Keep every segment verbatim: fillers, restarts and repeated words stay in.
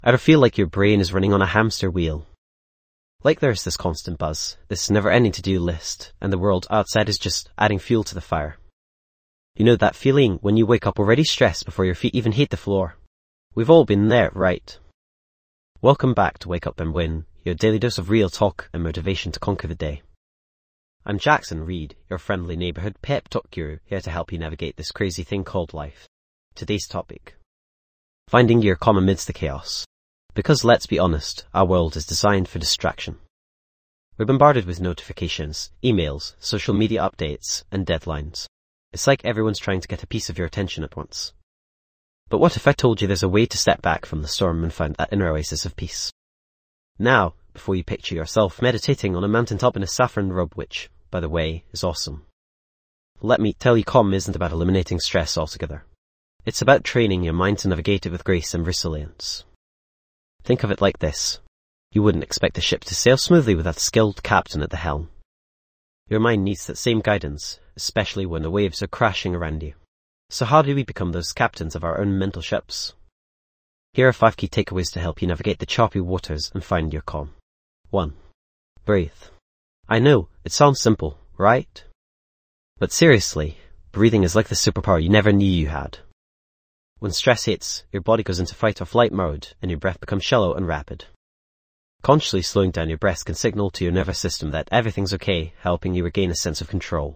Ever feel like your brain is running on a hamster wheel? Like there's this constant buzz, this never-ending to-do list, and the world outside is just adding fuel to the fire. You know that feeling when you wake up already stressed before your feet even hit the floor? We've all been there, right? Welcome back to Wake Up and Win, your daily dose of real talk and motivation to conquer the day. I'm Jackson Reed, your friendly neighbourhood pep talk guru, here to help you navigate this crazy thing called life. Today's topic: finding your calm amidst the chaos. Because let's be honest, our world is designed for distraction. We're bombarded with notifications, emails, social media updates, and deadlines. It's like everyone's trying to get a piece of your attention at once. But what if I told you there's a way to step back from the storm and find that inner oasis of peace? Now, before you picture yourself meditating on a mountaintop in a saffron robe, which, by the way, is awesome. Let me tell you, calm isn't about eliminating stress altogether. It's about training your mind to navigate it with grace and resilience. Think of it like this. You wouldn't expect a ship to sail smoothly without a skilled captain at the helm. Your mind needs that same guidance, especially when the waves are crashing around you. So how do we become those captains of our own mental ships? Here are five key takeaways to help you navigate the choppy waters and find your calm. one. Breathe. I know, it sounds simple, right? But seriously, breathing is like the superpower you never knew you had. When stress hits, your body goes into fight or flight mode, and your breath becomes shallow and rapid. Consciously slowing down your breath can signal to your nervous system that everything's okay, helping you regain a sense of control.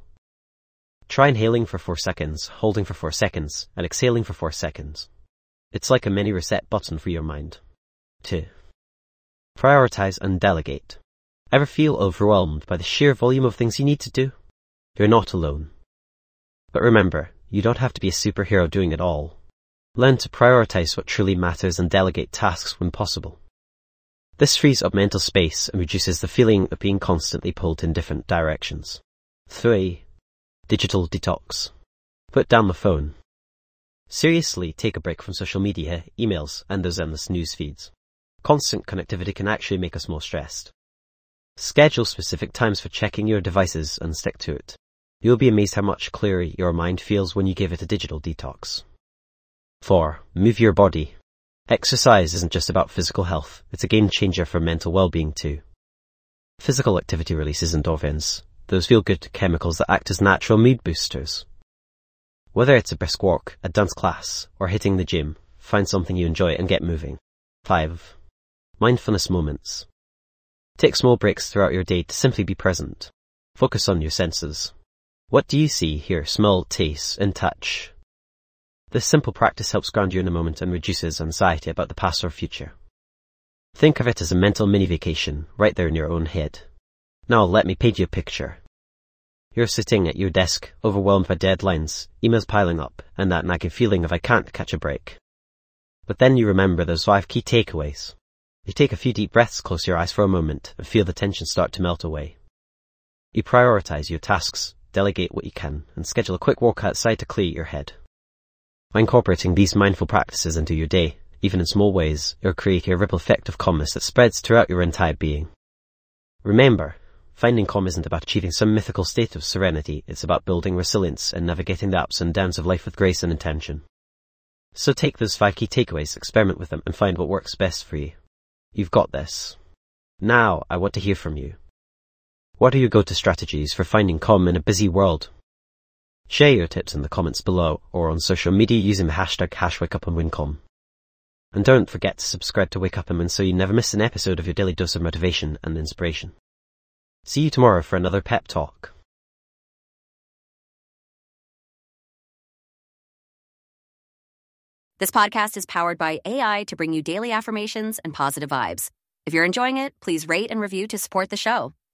Try inhaling for four seconds, holding for four seconds, and exhaling for four seconds. It's like a mini reset button for your mind. two. Prioritize and delegate. Ever feel overwhelmed by the sheer volume of things you need to do? You're not alone. But remember, you don't have to be a superhero doing it all. Learn to prioritize what truly matters and delegate tasks when possible. This frees up mental space and reduces the feeling of being constantly pulled in different directions. three. Digital detox. Put down the phone. Seriously, take a break from social media, emails, and those endless news feeds. Constant connectivity can actually make us more stressed. Schedule specific times for checking your devices and stick to it. You'll be amazed how much clearer your mind feels when you give it a digital detox. four. Move your body. Exercise isn't just about physical health, it's a game changer for mental well-being too. Physical activity releases endorphins, those feel-good chemicals that act as natural mood boosters. Whether it's a brisk walk, a dance class, or hitting the gym, find something you enjoy and get moving. five. Mindfulness moments. Take small breaks throughout your day to simply be present. Focus on your senses. What do you see, hear, smell, taste, and touch? This simple practice helps ground you in the moment and reduces anxiety about the past or future. Think of it as a mental mini-vacation, right there in your own head. Now let me paint you a picture. You're sitting at your desk, overwhelmed by deadlines, emails piling up, and that nagging feeling of I can't catch a break. But then you remember those five key takeaways. You take a few deep breaths, close your eyes for a moment, and feel the tension start to melt away. You prioritize your tasks, delegate what you can, and schedule a quick walk outside to clear your head. By incorporating these mindful practices into your day, even in small ways, you're creating a ripple effect of calmness that spreads throughout your entire being. Remember, finding calm isn't about achieving some mythical state of serenity, it's about building resilience and navigating the ups and downs of life with grace and intention. So take those five key takeaways, experiment with them, and find what works best for you. You've got this. Now, I want to hear from you. What are your go-to strategies for finding calm in a busy world? Share your tips in the comments below or on social media using the hashtag HashWakeUpAndWinCalm. And don't forget to subscribe to Wake Up and Win so you never miss an episode of your daily dose of motivation and inspiration. See you tomorrow for another pep talk. This podcast is powered by A I to bring you daily affirmations and positive vibes. If you're enjoying it, please rate and review to support the show.